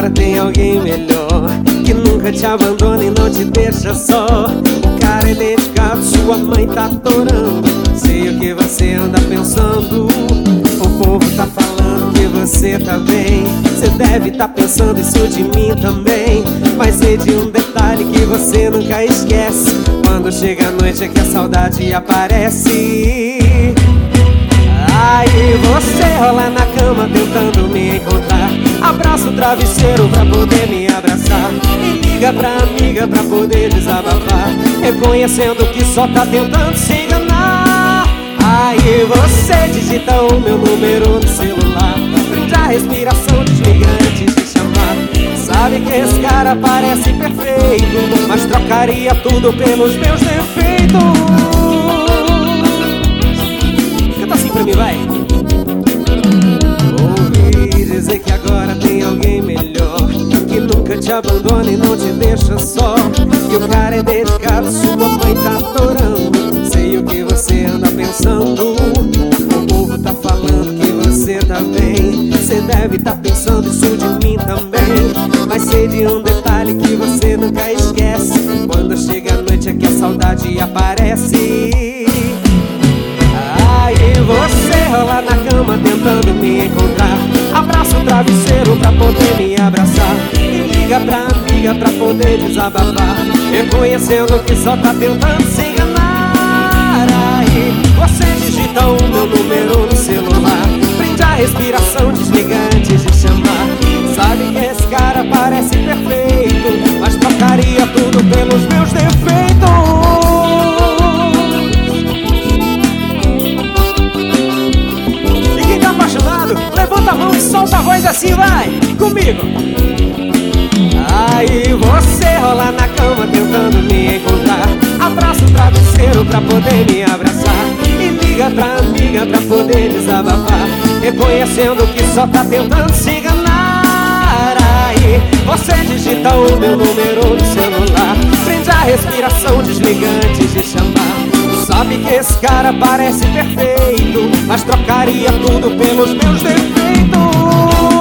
agora tem alguém melhor, que nunca te abandona e não te deixa só. O cara é dedicado, sua mãe tá adorando. Sei o que você anda pensando. O povo tá falando que você tá bem. Você deve tá pensando isso de mim também. Mas sei de um detalhe que você nunca esquece: quando chega a noite é que a saudade aparece. Aí você rola na cama tentando me encontrar, abraça o travesseiro pra poder me abraçar, e liga pra amiga pra poder desabafar, reconhecendo que só tá tentando se enganar. Aí você digita o meu número no celular, prende a respiração, desliga antes de chamar. Sabe que esse cara parece perfeito, mas trocaria tudo pelos meus defeitos. Canta assim pra mim, vai. Ouvi dizer que agora tem alguém melhor, que nunca te abandona e não te deixa só. Que o cara é dedicado, sua mãe tá adorando. Sei o que você anda pensando. O povo tá falando que você tá bem. Você deve tá pensando isso de mim também. Mas sei de um detalhe que você nunca esquece: quando chega a noite é que a saudade aparece. Aí você rola na cama tentando me encontrar, abraça o travesseiro pra poder me abraçar, e liga pra amiga pra poder desabafar, reconhecendo que só tá tentando se enganar. Aí você digita o meu número no celular, prende a respiração, desliga antes de chamar. Sabe que esse cara parece perfeito, mas trocaria tudo pelos meus defeitos. Levanta a mão e solta a voz assim, vai comigo. Aí você rola na cama tentando me encontrar, abraça o travesseiro pra poder me abraçar, e liga pra amiga pra poder desabafar, reconhecendo que só tá tentando se enganar. Aí você digita o meu número no celular, prende a respiração, desliga antes de chamar. Sabe que esse cara parece perfeito, mas trocaria tudo pelos meus defeitos.